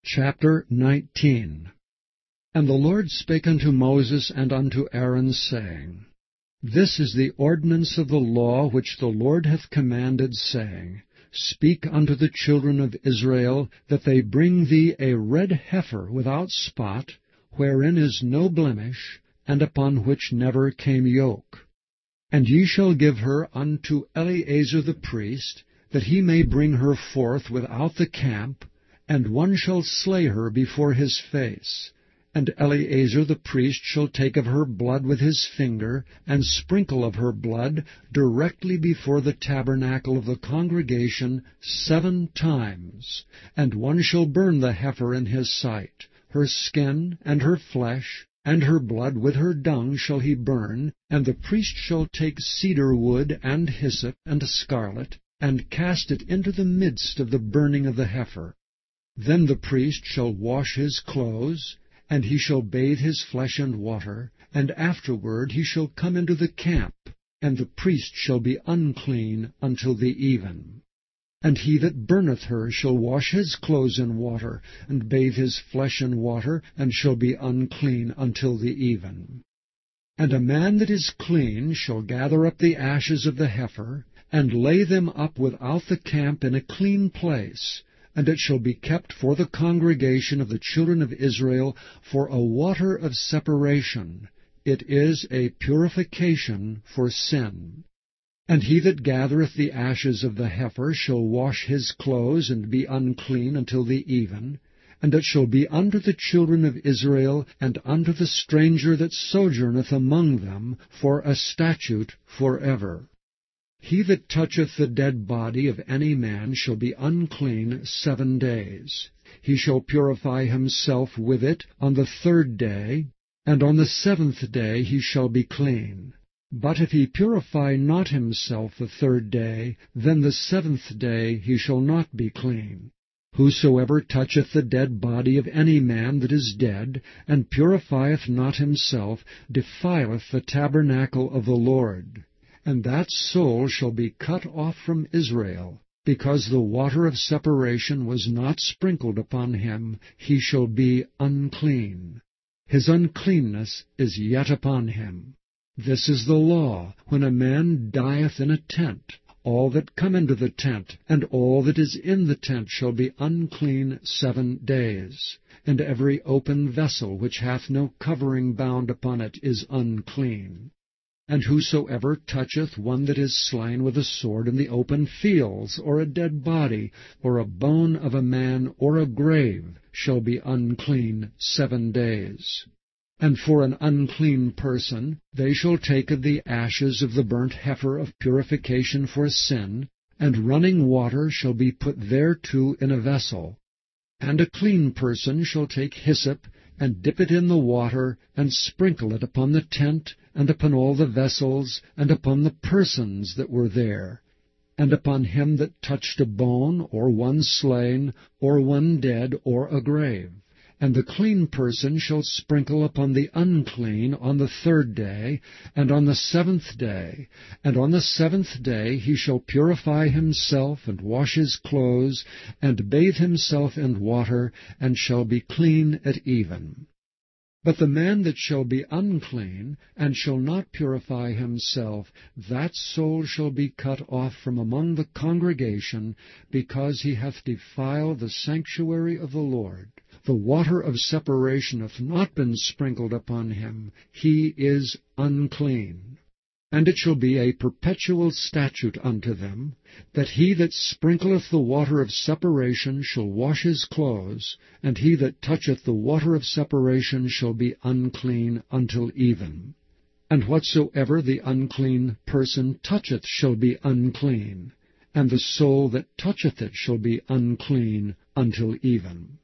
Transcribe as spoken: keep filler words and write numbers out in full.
Chapter nineteen. And the Lord spake unto Moses and unto Aaron, saying, This is the ordinance of the law which the Lord hath commanded, saying, Speak unto the children of Israel, that they bring thee a red heifer without spot, wherein is no blemish, and upon which never came yoke. And ye shall give her unto Eleazar the priest, that he may bring her forth without the camp, and one shall slay her before his face. And Eleazar the priest shall take of her blood with his finger, and sprinkle of her blood directly before the tabernacle of the congregation seven times. And one shall burn the heifer in his sight. Her skin and her flesh, and her blood with her dung shall he burn. And the priest shall take cedar wood, and hyssop, and scarlet, and cast it into the midst of the burning of the heifer. Then the priest shall wash his clothes, and he shall bathe his flesh in water, and afterward he shall come into the camp, and the priest shall be unclean until the even. And he that burneth her shall wash his clothes in water, and bathe his flesh in water, and shall be unclean until the even. And a man that is clean shall gather up the ashes of the heifer, and lay them up without the camp in a clean place, and it shall be kept for the congregation of the children of Israel for a water of separation. It is a purification for sin. And he that gathereth the ashes of the heifer shall wash his clothes, and be unclean until the even. And it shall be unto the children of Israel, and unto the stranger that sojourneth among them, for a statute forever. He that toucheth the dead body of any man shall be unclean seven days. He shall purify himself with it on the third day, and on the seventh day he shall be clean. But if he purify not himself the third day, then the seventh day he shall not be clean. Whosoever toucheth the dead body of any man that is dead, and purifieth not himself, defileth the tabernacle of the Lord. And that soul shall be cut off from Israel, because the water of separation was not sprinkled upon him. He shall be unclean. His uncleanness is yet upon him. This is the law, when a man dieth in a tent. All that come into the tent, and all that is in the tent, shall be unclean seven days. And every open vessel which hath no covering bound upon it is unclean. And whosoever toucheth one that is slain with a sword in the open fields, or a dead body, or a bone of a man, or a grave, shall be unclean seven days. And for an unclean person they shall take of the ashes of the burnt heifer of purification for sin, and running water shall be put thereto in a vessel. And a clean person shall take hyssop, and dip it in the water, and sprinkle it upon the tent, and upon all the vessels, and upon the persons that were there, and upon him that touched a bone, or one slain, or one dead, or a grave. And the clean person shall sprinkle upon the unclean on the third day, and on the seventh day. And on the seventh day he shall purify himself, and wash his clothes, and bathe himself in water, and shall be clean at even. But the man that shall be unclean, and shall not purify himself, that soul shall be cut off from among the congregation, because he hath defiled the sanctuary of the Lord. The water of separation hath not been sprinkled upon him. He is unclean. And it shall be a perpetual statute unto them, that he that sprinkleth the water of separation shall wash his clothes, and he that toucheth the water of separation shall be unclean until even. And whatsoever the unclean person toucheth shall be unclean, and the soul that toucheth it shall be unclean until even.